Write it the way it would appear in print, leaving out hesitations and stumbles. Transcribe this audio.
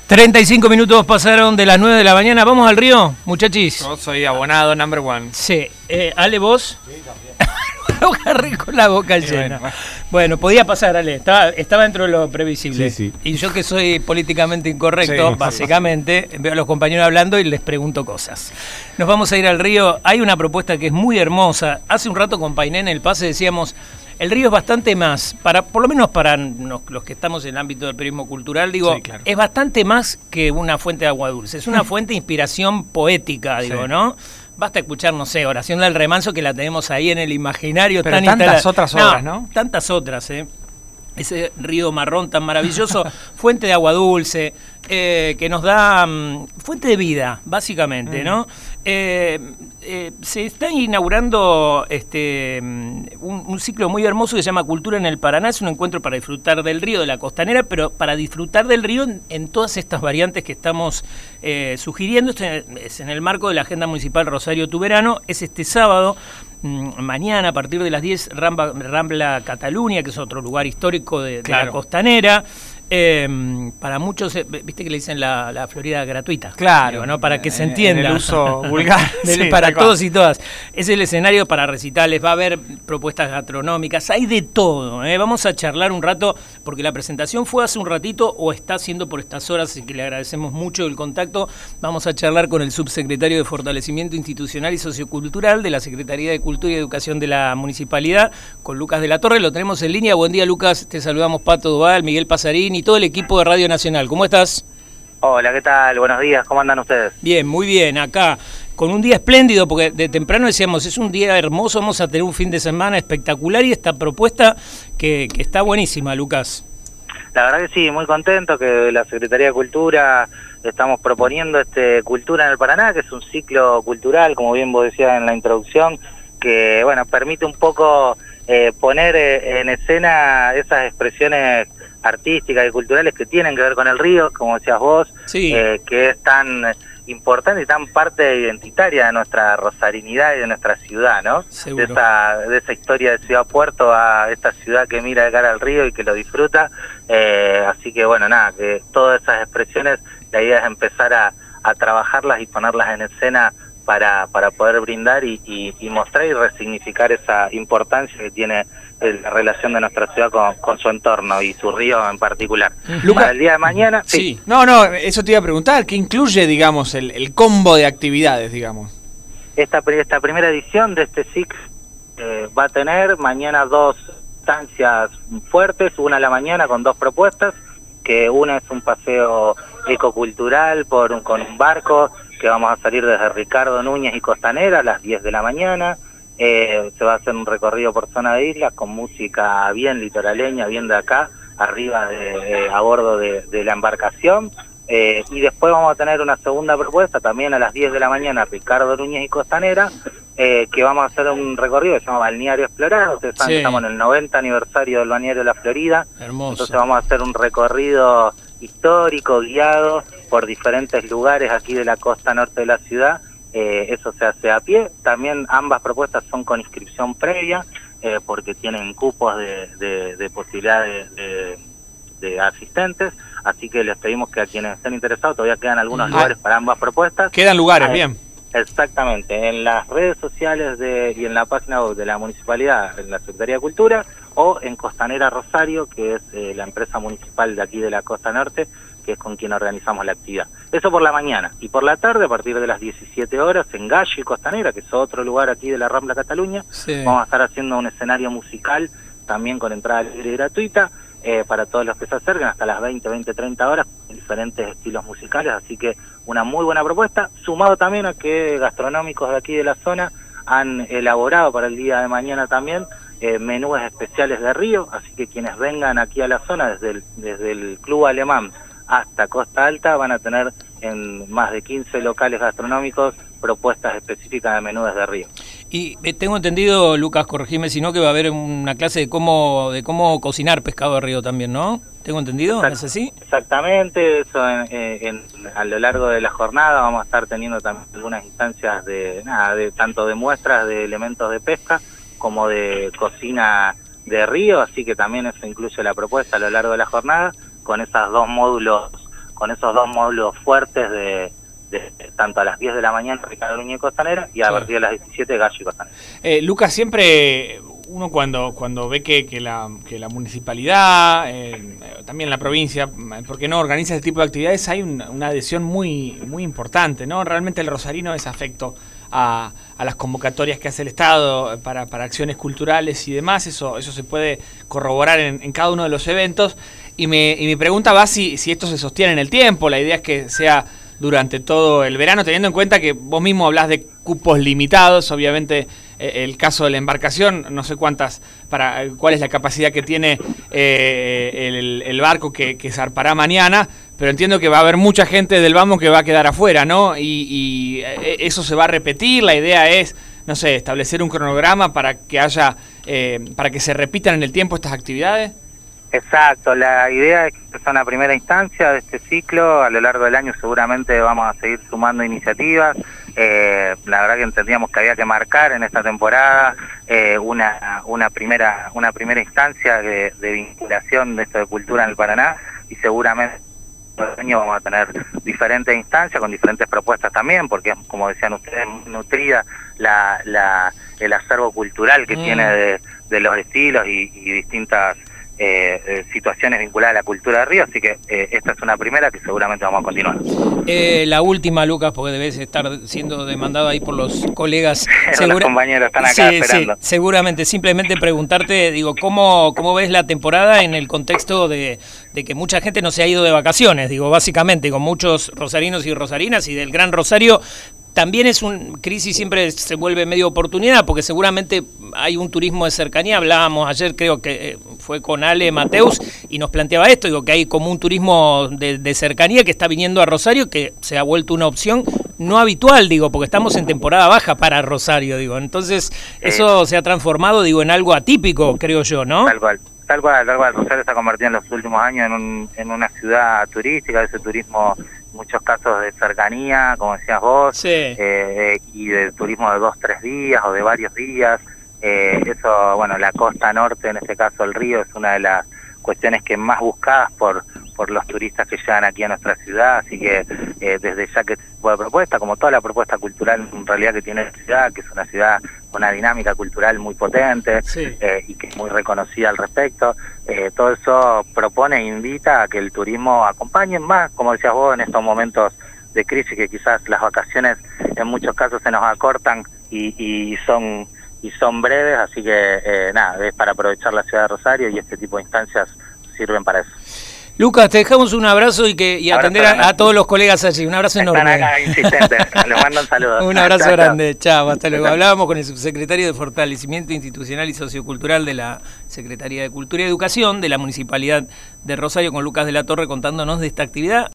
35 minutos pasaron de las 9 de la mañana. ¿Vamos al río, muchachis? Yo soy abonado number one. Sí. Ale, ¿vos? Sí, también. Agarré con la boca llena. Bueno, podía pasar, Ale. Estaba dentro de lo previsible. Sí. Y yo, que soy políticamente incorrecto, básicamente, veo a los compañeros hablando y les pregunto cosas. Nos vamos a ir al río. Hay una propuesta que es muy hermosa. Hace un rato con Painé en el pase decíamos... El río es bastante más, por lo menos para los que estamos en el ámbito del periodismo cultural, digo, sí, claro, es bastante más que una fuente de agua dulce, es una fuente de inspiración poética, digo, sí, ¿no? Basta escuchar, no sé, Oración del Remanso, que la tenemos ahí en el imaginario. Pero tantas otras obras, ¿no? Tantas otras, ese río marrón tan maravilloso, fuente de agua dulce, que nos da fuente de vida, básicamente, ¿no? Se está inaugurando un ciclo muy hermoso que se llama Cultura en el Paraná. Es un encuentro para disfrutar del río, de la costanera, pero para disfrutar del río en todas estas variantes que estamos sugiriendo. Esto es en el marco de la Agenda Municipal Rosario Tuberano. Es este sábado. Mañana a partir de las 10 Rambla Cataluña, que es otro lugar histórico de la costanera. Para muchos, viste que le dicen la Florida gratuita. Claro, digo, ¿no? Para que se entienda. En el uso vulgar. Sí, para todos y todas. Es el escenario para recitales, va a haber propuestas gastronómicas, hay de todo. Vamos a charlar un rato, porque la presentación fue hace un ratito, o está haciendo por estas horas, así que le agradecemos mucho el contacto. Vamos a charlar con el subsecretario de Fortalecimiento Institucional y Sociocultural de la Secretaría de Cultura y Educación de la Municipalidad, con Lucas de la Torre. Lo tenemos en línea. Buen día, Lucas. Te saludamos, Pato Duval, Miguel Pasarín y todo el equipo de Radio Nacional. ¿Cómo estás? Hola, ¿qué tal? Buenos días, ¿cómo andan ustedes? Bien, muy bien, acá con un día espléndido, porque de temprano decíamos, es un día hermoso, vamos a tener un fin de semana espectacular y esta propuesta que está buenísima, Lucas. La verdad que sí, muy contento que la Secretaría de Cultura estamos proponiendo Cultura en el Paraná, que es un ciclo cultural, como bien vos decías en la introducción, que bueno, permite un poco poner en escena esas expresiones artísticas y culturales que tienen que ver con el río, como decías vos, sí, que es tan importante y tan parte identitaria de nuestra rosarinidad y de nuestra ciudad, ¿no? Seguro. De esa historia de Ciudad Puerto a esta ciudad que mira de cara al río y que lo disfruta. Así que bueno, nada, que todas esas expresiones, la idea es empezar a trabajarlas y ponerlas en escena para poder brindar y mostrar y resignificar esa importancia que tiene la relación de nuestra ciudad con su entorno y su río en particular. Lucas, para el día de mañana, sí. No, eso te iba a preguntar, ¿qué incluye, digamos, el combo de actividades, digamos? Esta primera edición de este ciclo va a tener mañana dos instancias fuertes, una a la mañana con dos propuestas, que una es un paseo ecocultural con un barco, que vamos a salir desde Ricardo Núñez y Costanera a las 10 de la mañana. Se va a hacer un recorrido por zona de islas con música bien litoraleña, bien de acá, arriba a bordo de la embarcación. Y después vamos a tener una segunda propuesta, también a las 10 de la mañana, Ricardo Núñez y Costanera, que vamos a hacer un recorrido que se llama Balneario Explorado. Ustedes saben que estamos en el 90 aniversario del Balneario de la Florida. Hermoso. Entonces vamos a hacer un recorrido histórico, guiado por diferentes lugares aquí de la costa norte de la ciudad. Eso se hace a pie. También ambas propuestas son con inscripción previa, porque tienen cupos de posibilidades de asistentes, así que les pedimos que a quienes estén interesados, todavía quedan algunos lugares para ambas propuestas. Quedan lugares, bien. Exactamente, en las redes sociales y en la página web de la Municipalidad, en la Secretaría de Cultura, o en Costanera Rosario, que es la empresa municipal de aquí de la Costa Norte, que es con quien organizamos la actividad. Eso por la mañana. Y por la tarde, a partir de las 17 horas, en Gallo y Costanera, que es otro lugar aquí de la Rambla Cataluña, vamos a estar haciendo un escenario musical, también con entrada libre y gratuita, para todos los que se acerquen, hasta las 30 horas, diferentes estilos musicales, así que una muy buena propuesta, sumado también a que gastronómicos de aquí de la zona han elaborado para el día de mañana también menús especiales de río, así que quienes vengan aquí a la zona, desde el Club Alemán hasta Costa Alta, van a tener en más de 15 locales gastronómicos propuestas específicas de menús de río. Y tengo entendido, Lucas, corregime si no, que va a haber una clase de cómo cocinar pescado de río también, ¿no? ¿Tengo entendido? ¿Es así? Exactamente, eso a lo largo de la jornada vamos a estar teniendo también algunas instancias de tanto de muestras de elementos de pesca como de cocina de río, así que también eso incluye la propuesta a lo largo de la jornada, con esos dos módulos con esos dos módulos fuertes de tanto a las 10 de la mañana Ricardo Núñez Costanera y a partir de las 17 Gallo y Costanera. Lucas, siempre uno cuando ve que la municipalidad, también la provincia, ¿por qué no?, organiza este tipo de actividades, hay una adhesión muy importante, ¿no? Realmente el rosarino es afecto a las convocatorias que hace el Estado para acciones culturales y demás. Eso se puede corroborar en cada uno de los eventos. Y mi pregunta va si esto se sostiene en el tiempo. La idea es que sea durante todo el verano, teniendo en cuenta que vos mismo hablás de cupos limitados. Obviamente el caso de la embarcación, no sé cuál es la capacidad que tiene el barco que zarpará mañana, pero entiendo que va a haber mucha gente del Vamos que va a quedar afuera, ¿no? Y eso se va a repetir. La idea es, no sé, establecer un cronograma para que para que se repitan en el tiempo estas actividades. Exacto, la idea es que es una primera instancia de este ciclo. A lo largo del año seguramente vamos a seguir sumando iniciativas. La verdad que entendíamos que había que marcar en esta temporada una primera instancia de vinculación de esto de cultura en el Paraná, y seguramente todo el año vamos a tener diferentes instancias con diferentes propuestas también, porque como decían ustedes, muy nutrida el acervo cultural que tiene de los estilos y distintas situaciones vinculadas a la cultura de Río, así que esta es una primera que seguramente vamos a continuar. La última, Lucas, porque debes estar siendo demandado ahí por los colegas. Los compañeros están acá esperando. Sí, seguramente. Simplemente preguntarte, digo, ¿cómo ves la temporada en el contexto de que mucha gente no se ha ido de vacaciones? Digo, básicamente, con muchos rosarinos y rosarinas y del Gran Rosario. También es una crisis, siempre se vuelve medio oportunidad, porque seguramente hay un turismo de cercanía. Hablábamos ayer, creo que fue con Ale Mateus, y nos planteaba esto, digo, que hay como un turismo de cercanía que está viniendo a Rosario, que se ha vuelto una opción no habitual, digo, porque estamos en temporada baja para Rosario, digo. Entonces, eso se ha transformado, digo, en algo atípico, creo yo, ¿no? Tal cual. Rosario se ha convertido en los últimos años en una ciudad turística, de ese turismo, muchos casos de cercanía, como decías vos, sí. Y de turismo de 2-3 días o de varios días. Eso, bueno, la costa norte, en este caso el río, es una de las cuestiones que más buscadas por los turistas que llegan aquí a nuestra ciudad, así que desde ya que este tipo de propuesta, como toda la propuesta cultural en realidad que tiene la ciudad, que es una ciudad con una dinámica cultural muy potente, sí. Y que es muy reconocida al respecto, todo eso propone e invita a que el turismo acompañe más, como decías vos, en estos momentos de crisis que quizás las vacaciones en muchos casos se nos acortan y son breves, así que nada, es para aprovechar la ciudad de Rosario, y este tipo de instancias sirven para eso. Lucas, te dejamos un abrazo y atender a todos los colegas allí. Un abrazo enorme. Están acá insistentes. Les mando un saludo. Un abrazo grande. Chao, hasta luego. Hablábamos con el subsecretario de Fortalecimiento Institucional y Sociocultural de la Secretaría de Cultura y Educación de la Municipalidad de Rosario, con Lucas de la Torre, contándonos de esta actividad.